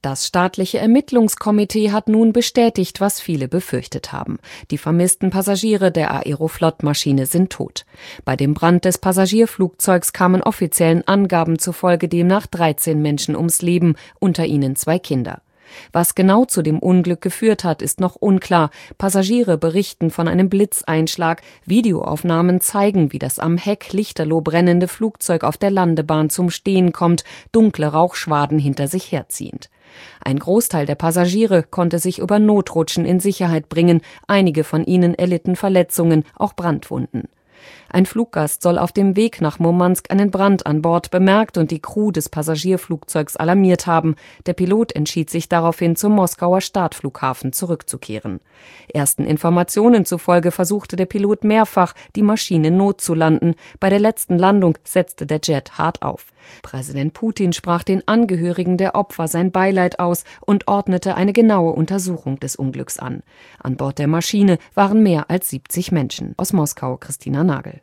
Das staatliche Ermittlungskomitee hat nun bestätigt, was viele befürchtet haben. Die vermissten Passagiere der Aeroflot-Maschine sind tot. Bei dem Brand des Passagierflugzeugs kamen offiziellen Angaben zufolge demnach 13 Menschen ums Leben, unter ihnen 2 Kinder. Was genau zu dem Unglück geführt hat, ist noch unklar. Passagiere berichten von einem Blitzeinschlag. Videoaufnahmen zeigen, wie das am Heck lichterloh brennende Flugzeug auf der Landebahn zum Stehen kommt, dunkle Rauchschwaden hinter sich herziehend. Ein Großteil der Passagiere konnte sich über Notrutschen in Sicherheit bringen. Einige von ihnen erlitten Verletzungen, auch Brandwunden. Ein Fluggast soll auf dem Weg nach Murmansk einen Brand an Bord bemerkt und die Crew des Passagierflugzeugs alarmiert haben. Der Pilot entschied sich daraufhin, zum Moskauer Startflughafen zurückzukehren. Ersten Informationen zufolge versuchte der Pilot mehrfach, die Maschine notzulanden. Bei der letzten Landung setzte der Jet hart auf. Präsident Putin sprach den Angehörigen der Opfer sein Beileid aus und ordnete eine genaue Untersuchung des Unglücks an. An Bord der Maschine waren mehr als 70 Menschen. Aus Moskau, Christina Nagel.